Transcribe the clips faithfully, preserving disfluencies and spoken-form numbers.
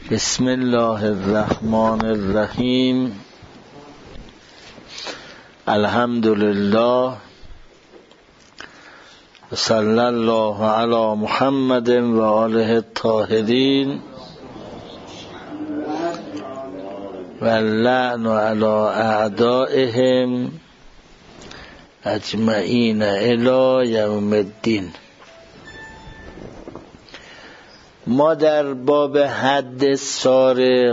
بسم الله الرحمن الرحیم. الحمد لله و صلی الله علی محمد و آله الطاهرین و اللعن علی اعدائهم اجمعین الی یوم الدین. ما در باب حد سارق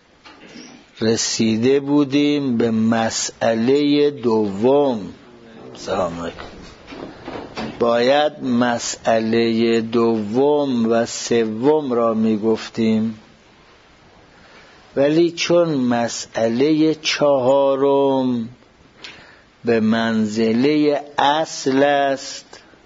رسیده بودیم به مسئله دوم. سلام علیکم. باید مسئله دوم و سوم را می گفتیم، ولی چون مسئله چهارم به منزله اصل است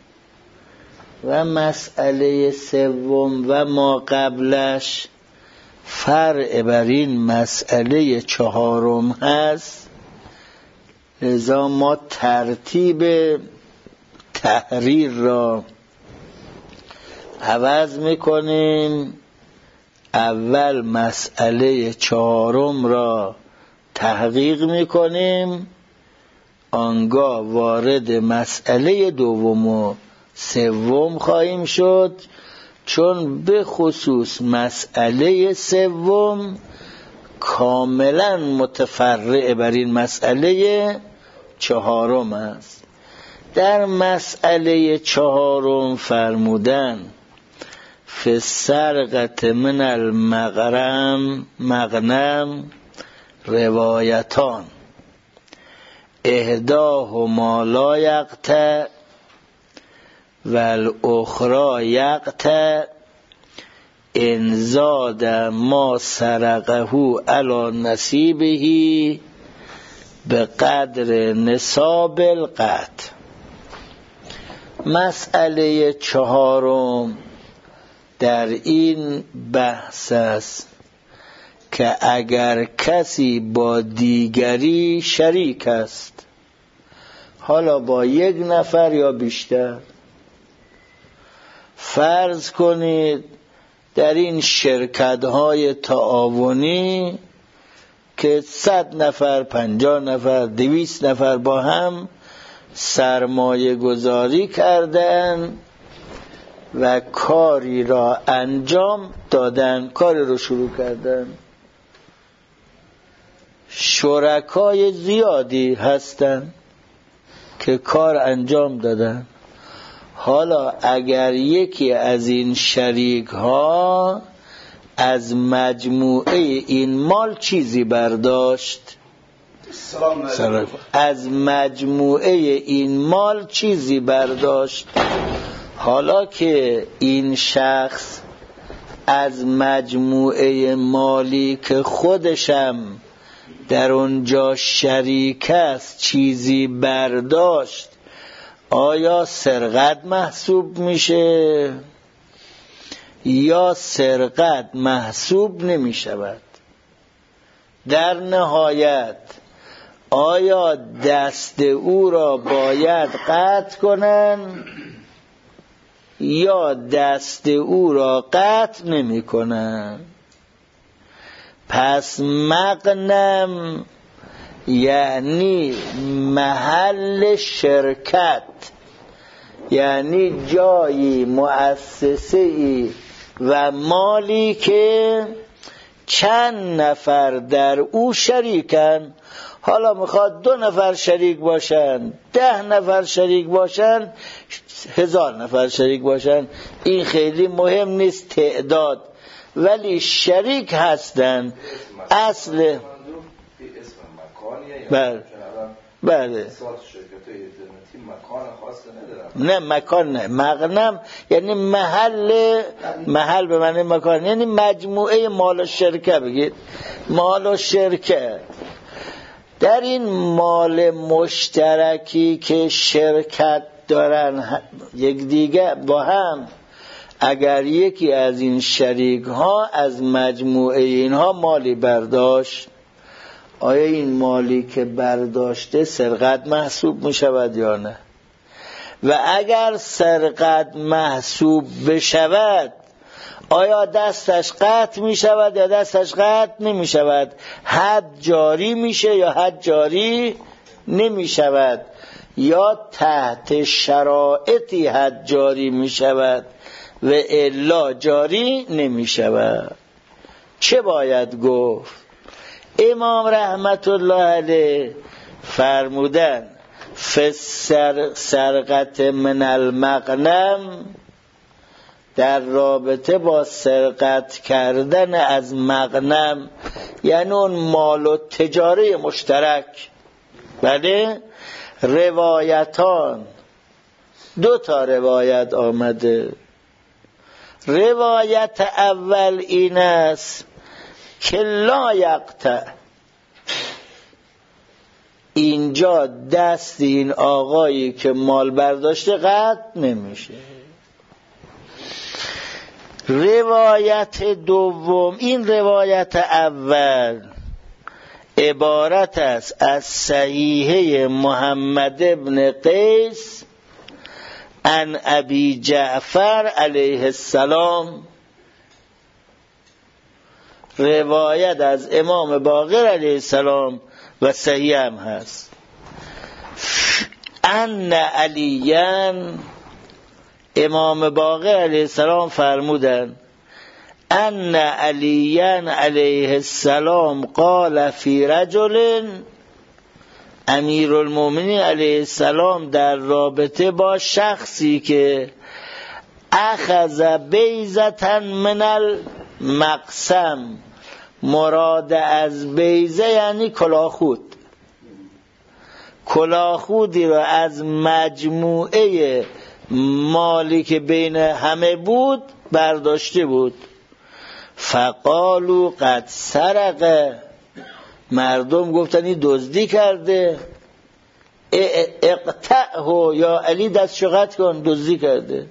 و مسئله سوم و ما قبلش فرع بر این مسئله چهارم هست، لذا ما ترتیب تحریر را عوض میکنیم. اول مسئله چهارم را تحقیق میکنیم، آنگاه وارد مسئله دوم و سوم خواهیم شد، چون به خصوص مسئله سوم کاملا متفرع بر این مسئله چهارم است. در مسئله چهارم فرمودن فی السرقة من المغرم مغنم روایتان احداهما لا یقطع و الاخرى یقطع ان زاد ما سرقه علی نصیبه به قدر نصاب القطع. مسئله چهارم در این بحث است که اگر کسی با دیگری شریک است، حالا با یک نفر یا بیشتر، فرض کنید در این شرکت‌های تعاونی که صد نفر، پنجاه نفر، دویست نفر با هم سرمایه گذاری کردن و کاری را انجام دادن، کاری رو شروع کردن. شرکای زیادی هستن که کار انجام دادن. حالا اگر یکی از این شریک ها از مجموعه این مال چیزی برداشت، از مجموعه این مال چیزی برداشت، حالا که این شخص از مجموعه مالی که خودشم در اونجا شریک است چیزی برداشت، آیا سرقت محسوب میشه یا سرقت محسوب نمی شود؟ در نهایت آیا دست او را باید قطع کنن یا دست او را قطع نمی کنن؟ پس مغنم یعنی محل شرکت، یعنی جایی، مؤسسه‌ای و مالی که چند نفر در او شریکن. حالا میخواد دو نفر شریک باشن، ده نفر شریک باشن، هزار نفر شریک باشن، این خیلی مهم نیست تعداد، ولی شریک هستن. اصل بله بله نه مکان نه، مغنم یعنی محل، محل به معنی مکان، یعنی مجموعه مال و شرکه. بگید مال و شرکه. در این مال مشترکی که شرکت دارن یک دیگه با هم، اگر یکی از این شریک ها از مجموعه اینها مالی برداشت، آیا این مالی که برداشته سرقت محسوب می شود یا نه؟ و اگر سرقت محسوب بشود، آیا دستش قطع می شود یا دستش قطع نمی شود؟ حد جاری میشه یا حد جاری نمی شود؟ یا تحت شرایطی حد جاری می شود و الا جاری نمی شود؟ چه باید گفت؟ امام رحمت الله علیه فرمودن فسر سرقت من المغنم، در رابطه با سرقت کردن از مغنم، یعنی اون مال و تجاره مشترک. بله، روایتان، دو تا روایت آمده. روایت اول این است که لا یقطع، اینجا دست این آقایی که مال برداشته قطع نمیشه. روایت دوم، این روایت اول عبارت است از صحیحه محمد ابن قیس عن ابی جعفر علیه السلام، روایت از امام باقر علیه السلام و صحیح هم هست. ان علیان، امام باقر علیه السلام فرمودن ان علیان علیه السلام قال فی رجل، امیرالمومنین علیه السلام در رابطه با شخصی که اخذ بیضة من المقسم، مراد از بیضه یعنی کلاخود، کلاخودی را از مجموعه مالی که بین همه بود برداشته بود. فقالوا قد سرق، مردم گفتن این دزدی کرده. اقطعه، یا علی دستشو قطع کن، دزدی کرده.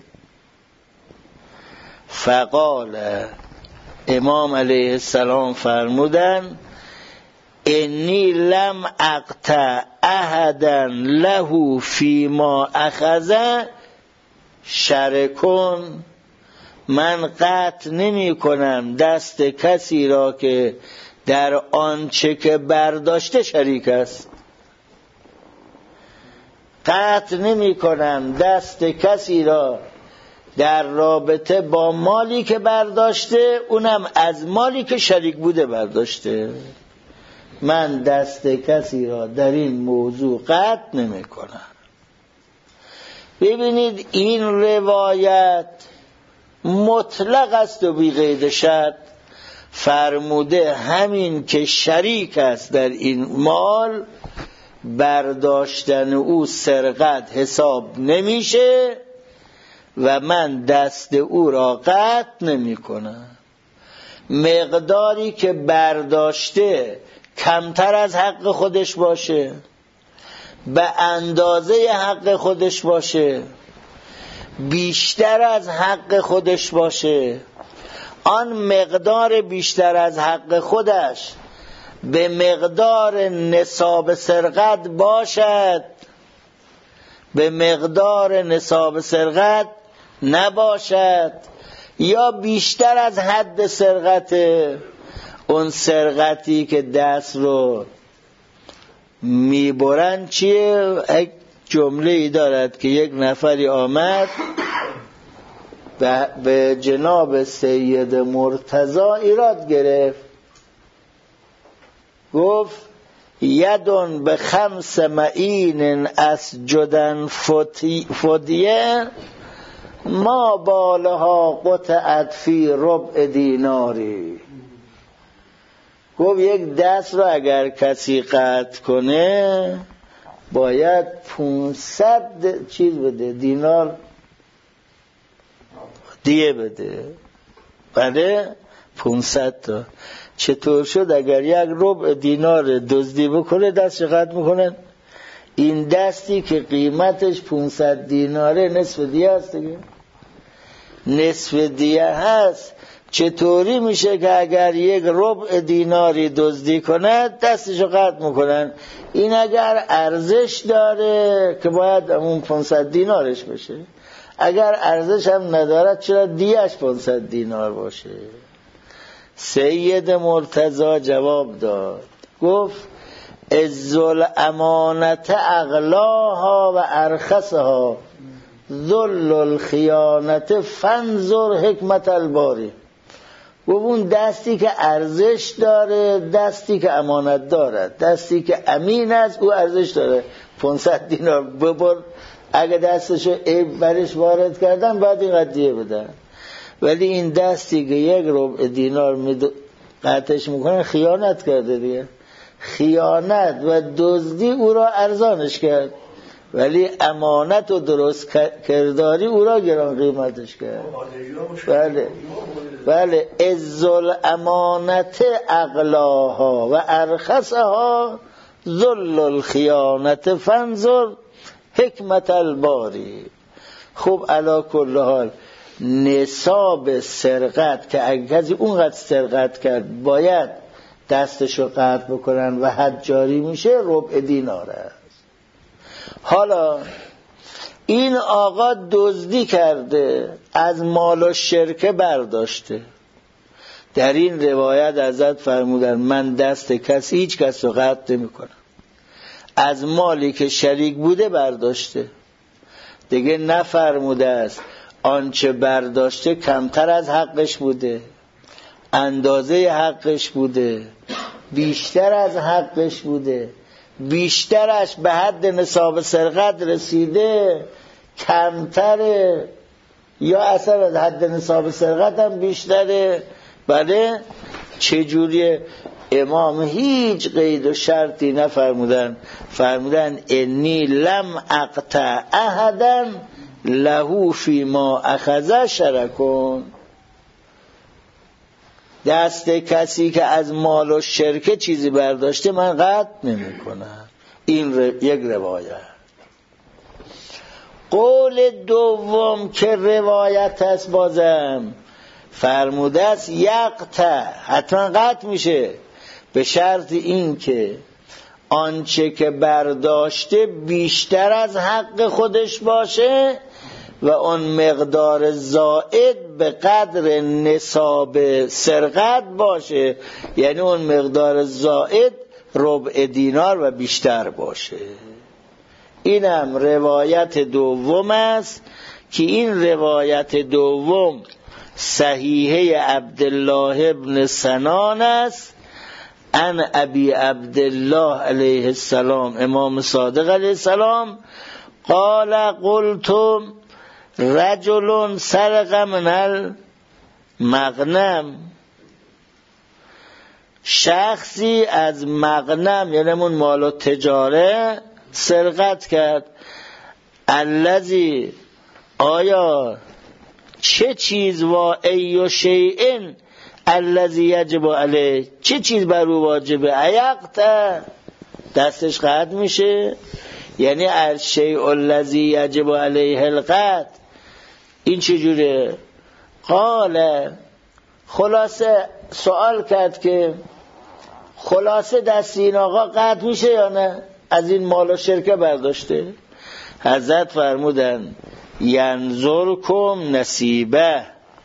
فقال، امام علیه السلام فرمودن انی لم اقطع احدا له فیما اخذ شرکون، من قطع نمی کنم دست کسی را که در آنچه که برداشته شریک است. قطع نمی کنم دست کسی را در رابطه با مالی که برداشته، اونم از مالی که شریک بوده برداشته. من دست کسی را در این موضوع قطع نمی کنم. ببینید این روایت مطلق است و بی قید شرط. فرموده همین که شریک است در این مال، برداشتن او سرقت حساب نمیشه و من دست او را قطع نمی کنم. مقداری که برداشته کمتر از حق خودش باشه، به اندازه حق خودش باشه، بیشتر از حق خودش باشه، آن مقدار بیشتر از حق خودش به مقدار نصاب سرقت باشد، به مقدار نصاب سرقت نباشد، یا بیشتر از حد سرقت. اون سرقتی که دست رو میبرن چیه؟ یک جمله ای دارد که یک نفری آمد به جناب سید مرتضی ایراد گرفت، گفت یدون به خمس معین اسجدن فدیه ما بالها قطعت فی ربع دیناری. گفت یک دست را اگر کسی قطع کنه باید پونصد چیز بده، دینار دیه بده. بله، پونصد تا. چطور شد اگر یک ربع دینار دزدی بکنه دست قطع میکنن؟ این دستی که قیمتش پونصد دیناره نصف دیه هست دیگه، نصف دیه هست. چطوری میشه که اگر یک ربع دیناری دزدی کند دستشو قطع میکنن؟ این اگر ارزش داره که باید اون پانصد دینارش بشه، اگر ارزش هم ندارد چرا دیش پانصد دینار باشه؟ سید مرتضی جواب داد، گفت عزل امانت اغلاها و ارخصها ذل الخیانت فانظر حکمت الباری. گفت اون دستی که ارزش داره، دستی که امانت دارد، دستی که امین است او ارزش داره. پانصد دینار ببر، اگه دستشو عیب برش وارد کردن باید این قضیه بدن، ولی این دستی که یک ربع دینار قطعش میکنه خیانت کرده دیگه. خیانت و دزدی او را ارزانش کرد، ولی امانت و درست کرداری او را گران قیمتش کرد. بله بله عزل امانت اغلاها و ارخصها ذل الخیانت فانظر حکمت الباری. خب علی کل حال نصاب سرقت که اگه کسی اونقدر سرقت کرد باید دستشو قطع بکنن و حد جاری میشه، ربع دینار است. حالا این آقا دزدی کرده، از مال و شرکه برداشته. در این روایت حضرت فرمودن من دست کسی هیچ کس رو قطع نمی کنم. از مالی که شریک بوده برداشته، دیگه نفرموده است آنچه برداشته کمتر از حقش بوده، اندازه حقش بوده، بیشتر از حقش بوده، بیشترش به حد نصاب سرقت رسیده، کمتره یا اصلا از حد نصاب سرقت هم بیشتره. بله چجوریه؟ امام هیچ قید و شرطی نفرمودن، فرمودن انی لم اقطع احدا له فی ما اخذ شرکون. دست کسی که از مال و شرکه چیزی برداشته من قطع نمی کنم. این ر... یک روایت. قول دوم که روایت است بازم فرموده است یقطع، حتما قطع میشه، به شرط این که آنچه که برداشته بیشتر از حق خودش باشه و اون مقدار زائد به قدر نصاب سرقت باشه، یعنی اون مقدار زائد ربع دینار و بیشتر باشه. اینم روایت دوم است که این روایت دوم صحیحه عبدالله ابن سنان است، ان ابی عبدالله علیه السلام امام صادق علیه السلام قال قلتم رجل سرق من المغنم، شخصی از مغنم یعنی من مال و تجاره سرقت کرد. الذی آیا چه چیز و ای شیء الذی یجب علیه، چه چیز بر او واجبه؟ ایقطع، دستش قطع میشه، یعنی الشیء الذی یجب علیه القطع. این چجوره؟ قال، خلاصه سوال کرد که خلاصه دست این آقا قطع میشه یا نه؟ از این مال و شرکه برداشته. حضرت فرمودن ینظرکم نصیبه،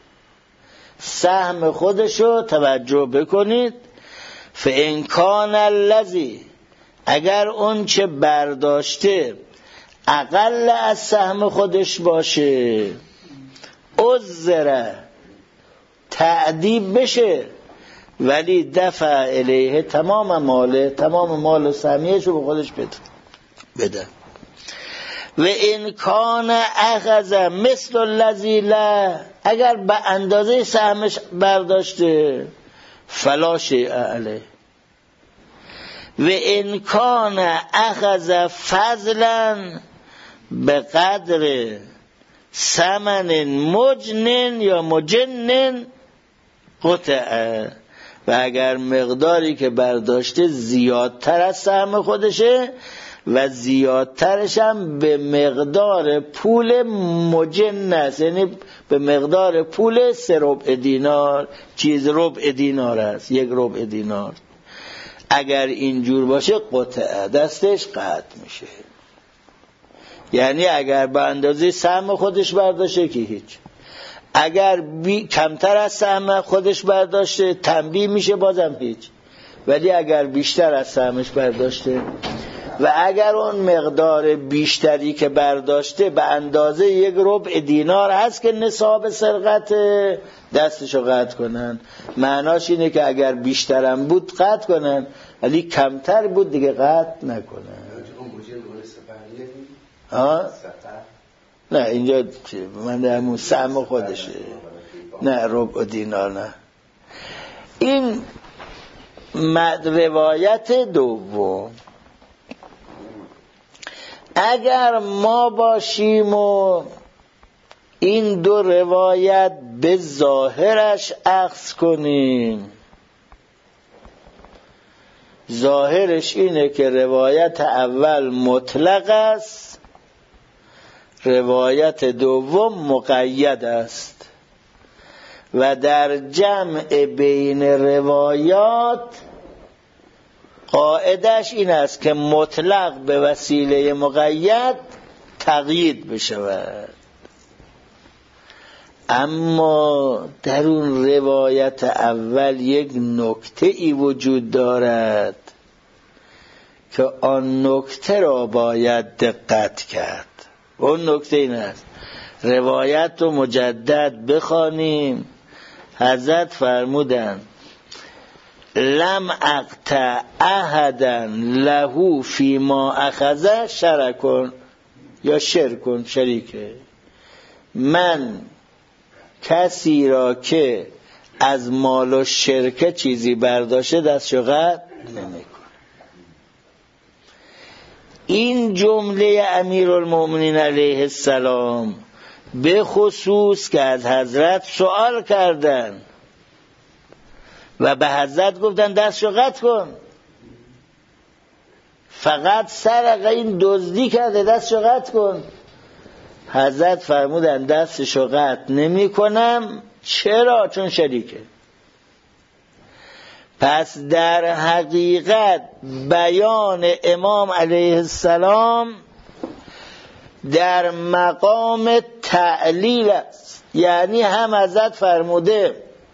سهم خودشو توجه بکنید. فان کان الذی، اگر اون چه برداشته اقل از سهم خودش باشه، عذره، تعدیب بشه، ولی دفع الیه تمام ماله، تمام مال و سهمیه‌شو به خودش بده. و ان کان اخذ مثل الذی لا، اگر به اندازه سهمش برداشته فلا شیء علیه. و ان کان اخذ فضلا به قدر ثمن مجن یا مجن قطعه، و اگر مقداری که برداشته زیادتر از سهم خودشه و زیادترش هم به مقدار پول مجن است، یعنی به مقدار پول سه ربع دینار، چیز ربع دینار است، یک ربع دینار، اگر اینجور باشه قطعه، دستش قطع میشه. یعنی اگر به اندازه سهم خودش برداشته که هیچ، اگر بی... کمتر از سهم خودش برداشته تنبیه میشه بازم هیچ، ولی اگر بیشتر از سهمش برداشته و اگر اون مقدار بیشتری که برداشته به اندازه یک ربع دینار هست که نصاب سرقت، دستشو قطع کنن. معناش اینه که اگر بیشترم بود قطع کنن، ولی کمتر بود دیگه قطع نکنن. ها؟ نه اینجا من همون سهم خودشه، نه ربع دینار نه. این روایت دوم. اگر ما باشیم و این دو روایت به ظاهرش اخذ کنیم، ظاهرش اینه که روایت اول مطلق است، روایت دوم مقید است و در جمع بین روایات قاعدش این است که مطلق به وسیله مقید تقیید بشود. اما در اون روایت اول یک نکته ای وجود دارد که آن نکته را باید دقت کرد. اون نکته این است، روایت رو مجدد بخوانیم. حضرت فرمودند لم اقطع احدا له فیما اخذ شرکن یا شرکن شریکه، من کسی را که از مال و شرکه چیزی برداشته دستشو قطع نمی‌کنه. این جمله امیرالمؤمنین علیه السلام به خصوص که از حضرت سوال کردن و به حضرت گفتن دستشو قطع کن، فقط سرقه این دزدی کرده دستشو قطع کن، حضرت فرمودن دستشو قطع نمی کنم. چرا؟ چون شریکه. پس در حقیقت بیان امام علیه السلام در مقام تعلیل است، یعنی هم حضرت فرموده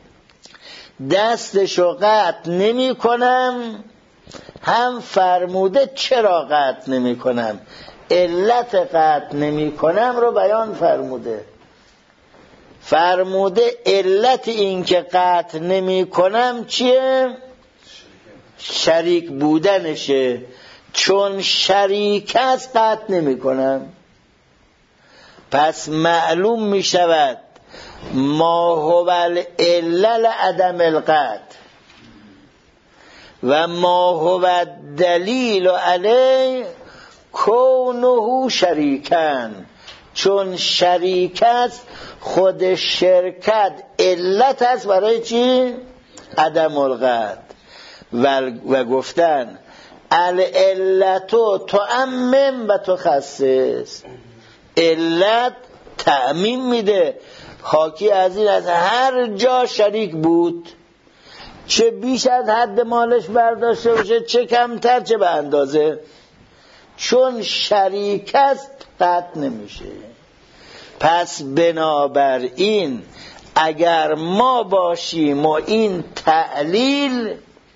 دستشو قطع نمی کنم، هم فرموده چرا قطع نمی کنم، علت قطع نمی کنم رو بیان فرموده. فرموده علت این که قطع نمی کنم چیه؟ شریک بودنشه، چون شریک است قطع نمی کنم. پس معلوم می شود ما هو العلل عدم القطع و ما هو الدلیل علیه کونه شریکن، چون شریک است خود شرکت علت است برای چی؟ عدم القطع. و, و گفتن العلتو تعمم و تخصص، علت تعمیم میده، حاکی از این از هر جا شریک بود، چه بیش از حد مالش برداشته باشه چه کمتر چه به اندازه، چون شریک است قطع نمیشه. پس بنابراین اگر ما باشیم و این تعلیل،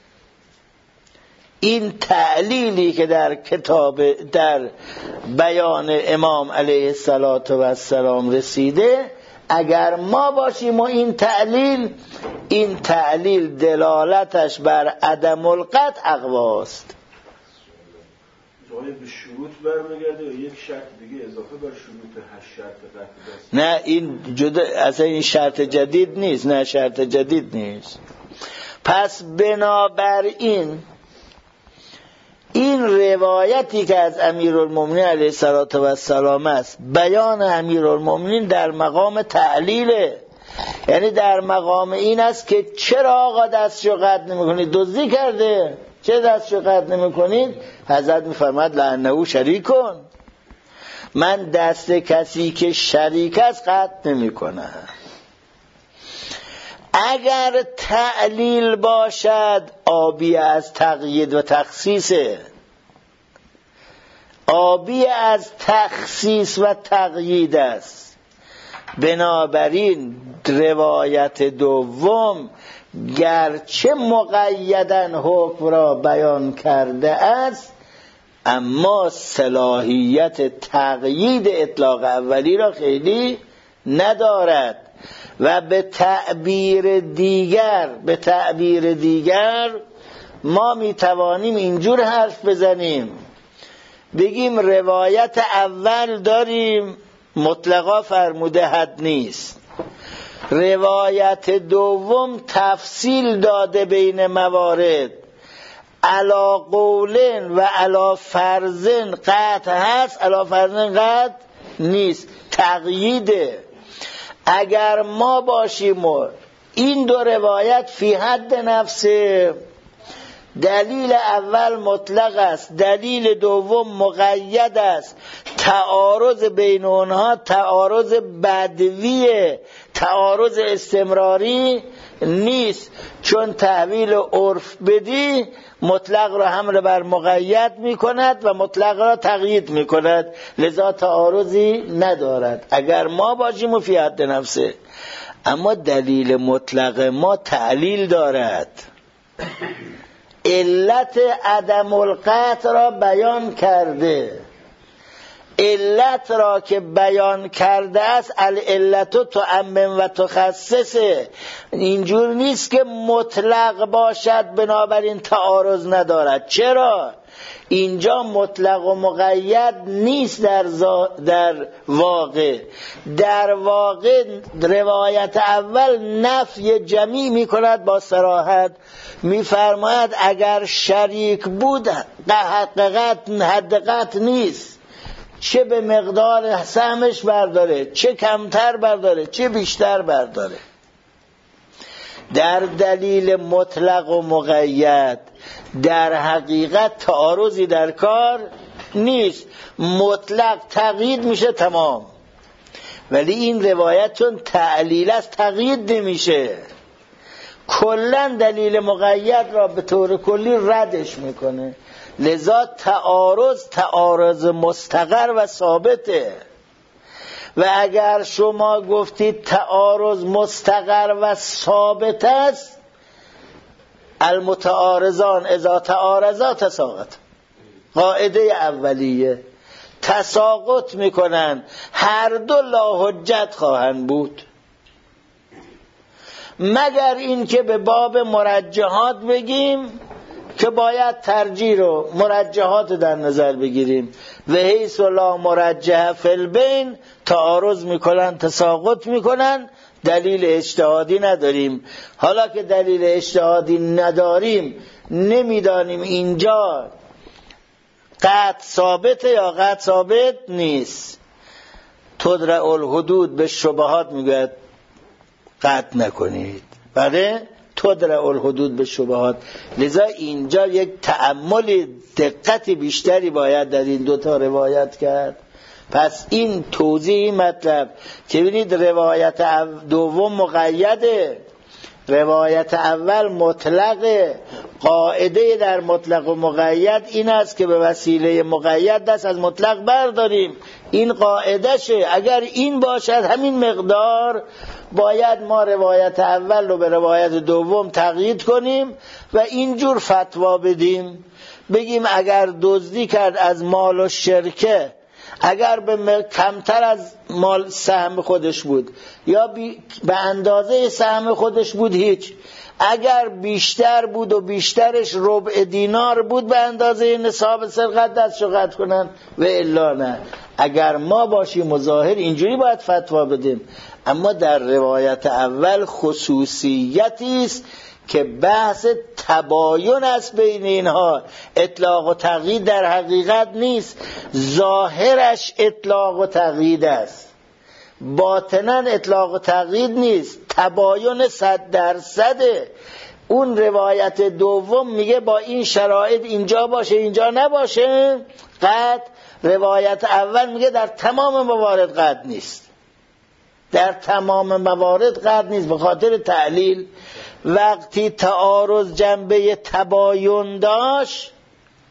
این تعلیلی که در کتاب در بیان امام علیه السلام رسیده، اگر ما باشیم و این تعلیل، این تعلیل دلالتش بر عدم القطع اقواست. جایی به شروط برمیگرده یا یک شرط دیگه اضافه بر شروط هشت شرط قطع است؟ نه این جدا، اصلا این شرط جدید نیست، نه شرط جدید نیست. پس بنابراین این روایتی که از امیرالمؤمنین علیه السلام است، بیان امیرالمؤمنین در مقام تعلیله، یعنی در مقام این است که چرا آقا دستشو قطع نمی‌کنید؟ دزدی کرده، چه دستشو قطع نمی‌کنید؟ حضرت می‌فرماد لعنه شریک کن، من دست کسی که شریک است قطع نمی‌کنم. اگر تعلیل باشد آبی از تقیید و تخصیصه، آبی از تخصیص و تقیید است. بنابراین روایت دوم گرچه مقیدن حکم را بیان کرده است، اما صلاحیت تقیید اطلاق اولی را خیلی ندارد. و به تعبیر دیگر به تعبیر دیگر ما میتوانیم اینجور حرف بزنیم، بگیم روایت اول داریم مطلقا فرموده حد نیست، روایت دوم تفصیل داده بین موارد، علا قولن و علا فرزن قطع هست، علا فرزن قطع نیست، تقییده. اگر ما باشیم و این دو روایت فی حد نفسه، دلیل اول مطلق است، دلیل دوم مقید است، تعارض بین اونها تعارض بدویه، تعارض استمراری نیست. چون تحویل عرف بدی مطلق را حمل بر مقید می کند و مطلق را تقیید می کند، لذا تعارضی ندارد اگر ما باشیم و فی حد نفسه. اما دلیل مطلق ما تعلیل دارد، علت عدم القطع را بیان کرده. علت را که بیان کرده است العلت تعمم و تخصصه، اینجور نیست که مطلق باشد بنابراین تعارض ندارد. چرا؟ اینجا مطلق و مقید نیست در, در واقع. در واقع روایت اول نفی جمیع می کند با صراحت، می فرماید اگر شریک بود حقیقت حدقت نیست، چه به مقدار سهمش برداره، چه کمتر برداره، چه بیشتر برداره. در دلیل مطلق و مقید در حقیقت تعارضی در کار نیست، مطلق تقیید میشه تمام، ولی این روایت چون تعلیل است تقیید نمیشه، کلا دلیل مقید را به طور کلی ردش میکنه. لذا تعارض تعارض مستقر و ثابته. و اگر شما گفتید تعارض مستقر و ثابت است، المتعارضان اذا تعارضا تساقط، قاعده اولیه، تساقط میکنن، هر دو لا حجت خواهند بود، مگر این که به باب مرجحات بگیم که باید ترجیح رو مرجحات در نظر بگیریم. و حیث لا مرجح فی البین، تعارض میکنن تساقط میکنن، دلیل اجتهادی نداریم. حالا که دلیل اجتهادی نداریم، نمیدانیم اینجا قطع ثابته یا قطع ثابت نیست. تدرع الحدود به شبهات میگوید قطع نکنید، بله تدرع الحدود به شبهات. لذا اینجا یک تأمل دقت بیشتری باید در این دوتا روایت کرد. پس این توضیح مطلب که ببینید روایت دوم مقیده، روایت اول مطلقه. قاعده در مطلق و مقید این است که به وسیله مقید دست از مطلق برداریم، این قاعده شه. اگر این باشد همین مقدار باید ما روایت اول رو به روایت دوم تقیید کنیم و اینجور فتوا بدیم، بگیم اگر دزدی کرد از مال و شرکه، اگر به کمتر از مال سهم خودش بود یا به اندازه سهم خودش بود هیچ، اگر بیشتر بود و بیشترش ربع دینار بود به اندازه نصاب سرقت دستشو قطع کنن و الا نه. اگر ما باشیم مظاهر اینجوری باید فتوا بدیم. اما در روایت اول خصوصیتی است که بحث تباین است بین اینها، اطلاق و تقیید در حقیقت نیست، ظاهرش اطلاق و تقیید است، باطنا اطلاق و تقیید نیست، تباین صد درصده. اون روایت دوم میگه با این شرایط اینجا باشه اینجا نباشه قطع، روایت اول میگه در تمام موارد قطع نیست، در تمام موارد قطع نیست. به خاطر تعلیل وقتی تعارض جنبه تباین داشت،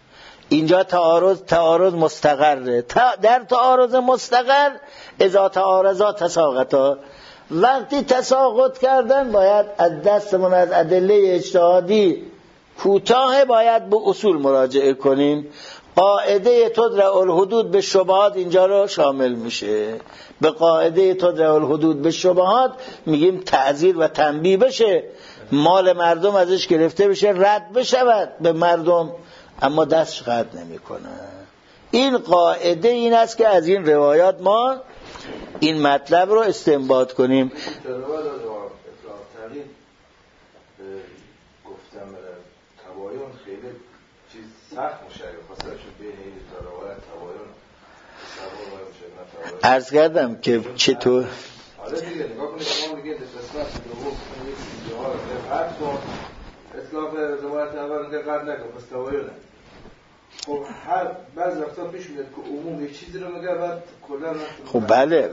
اینجا تعارض تعارض مستقره. در تعارض مستقر اذا تعارضا تساقطا، وقتی تساقط کردن باید از دستمون از ادله اجتهادی کوتاه باید به اصول مراجعه کنیم. قاعده تدرع الحدود به شبهات اینجا رو شامل میشه. به قاعده تدرع الحدود به شبهات میگیم تعزیر و تنبیه بشه، مال مردم ازش گرفته بشه، رد بشود به مردم، اما دستش قطع نمیکنه. این قاعده این است که از این روایات ما این مطلب رو استنباط کنیم. گفتم تباین خیلی چیز سخت میشه خاصه چون بین این دو روایت تباین تباین عرض کردم که چطور حالا دیگه نگاه کنید شما میگید استثناء دوم اینجاها هر تو اطلاق روایت اول دقت نکن پس تباینه. خب هر بعضی وقتا پیش میاد که عموم یک چیزی رو میگه بعد کلا خب بله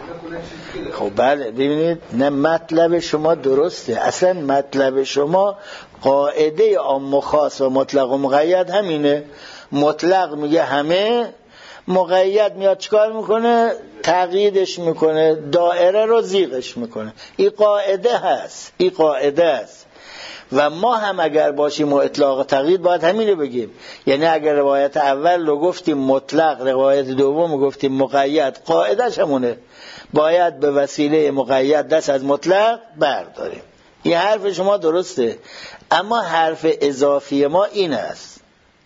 خب بله ببینید نه مطلب شما درسته، اصلا مطلب شما قاعده عام و خاص و مطلق و مقید همینه. مطلق میگه همه، مقید میاد چیکار میکنه؟ تقییدش میکنه، دائره رو زیغش میکنه. این قاعده هست، این قاعده هست و ما هم اگر باشیم و اطلاق و تقیید باید همینو بگیم. یعنی اگر روایت اول رو گفتیم مطلق، روایت دوم رو گفتیم مقید، قاعدش همونه، باید به وسیله مقید دست از مطلق برداریم. این حرف شما درسته، اما حرف اضافی ما این است: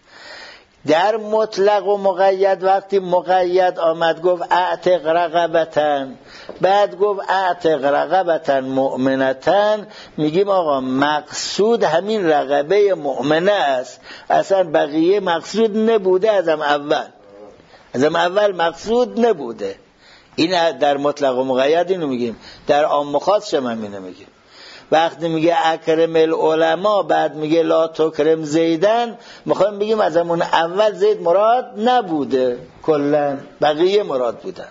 در مطلق و مقید وقتی مقید آمد گفت اعتق رقبتن، بعد گفت اعتق رقبتن مؤمنتن، میگیم آقا مقصود همین رقبه مؤمنه است، اصلا بقیه مقصود نبوده ازم اول ازم اول مقصود نبوده. این در مطلق و مقید اینو میگیم. در عام و خاص شما اینو میگیم. وقتی میگه اکرم العلماء بعد میگه لا تکرم زیدن، میخوایم بگیم از همون اول زید مراد نبوده، کلن بقیه مراد بودن.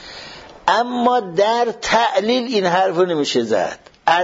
اما در تعلیل این حرف رو نمیشه زد.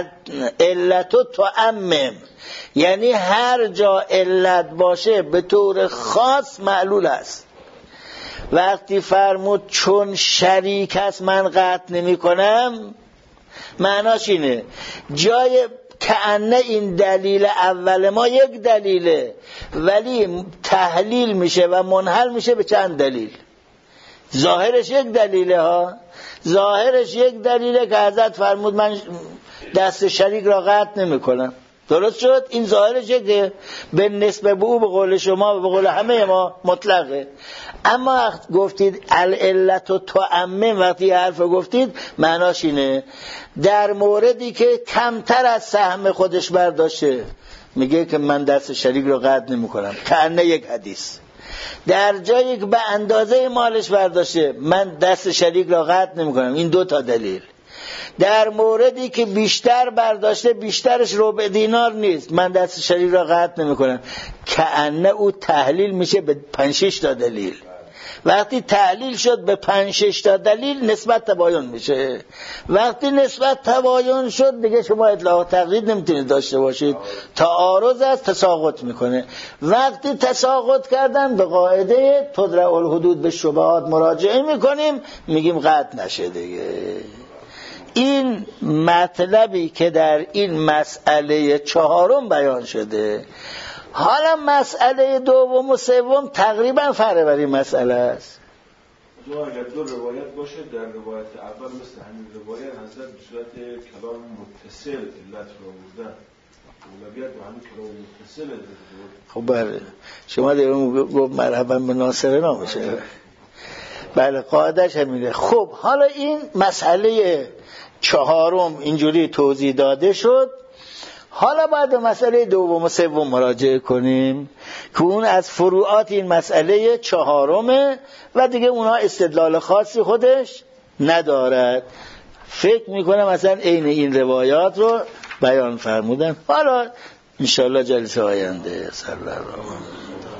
علتو تعمم، یعنی هر جا علت باشه به طور خاص معلول است. وقتی فرمود چون شریک است من قطع نمی کنم، معناش اینه جای کأنه این دلیل اول ما یک دلیله ولی تحلیل میشه و منحل میشه به چند دلیل. ظاهرش یک دلیله ها، ظاهرش یک دلیله که حضرت فرمود من دست شریک را قطع نمی کنم، درست شد؟ این ظاهرش یکه، به نسبه به او به قول شما و به قول همه ما مطلقه. اما وقت گفتید العلت و تعمم، وقتی حرف گفتید معناش اینه در موردی که کمتر از سهم خودش برداشته میگه که من دست شریک رو قطع نمی کنم، کأنه یک حدیث. در جایی که به اندازه مالش برداشته من دست شریک را قطع نمی کنم، این دو تا دلیل. در موردی که بیشتر برداشته بیشترش ربع دینار نیست، من دست شریک را قطع نمی کنم، کأنه او تحلیل میشه به پنج شش تا دلیل. وقتی تحلیل شد به پنج شش تا دلیل نسبت تباین میشه. وقتی نسبت تباین شد دیگه شما اطلاق تقیید نمیتونید داشته باشید، تعارض از تساقط میکنه. وقتی تساقط کردن به قاعده تدرع الحدود به شبهات مراجعه میکنیم، میگیم قطع نشه دیگه. این مطلبی که در این مسئله چهارم بیان شده. حالا مسئله دوم و سوم تقریبا فرق بر این مسئله است. جو اگر دو روایت باشه، در روایت اول مثل همین روایت حضرت به صورت کلام متصل علت رو بودن، اولویت با همین کلام متصل علت رو. خب بله، شما دیگه گفت مرحبا به ناصر نامشه. بله قاعدش همینه. خب حالا این مسئله چهارم اینجوری توضیح داده شد. حالا باید به مسئله دوم و سوم مراجعه کنیم که اون از فروعات این مسئله چهارمه و دیگه اونها استدلال خاصی خودش ندارد. فکر میکنم مثلا عین این روایات رو بیان فرمودن. حالا انشاءالله جلسه آینده صلی الله علیه و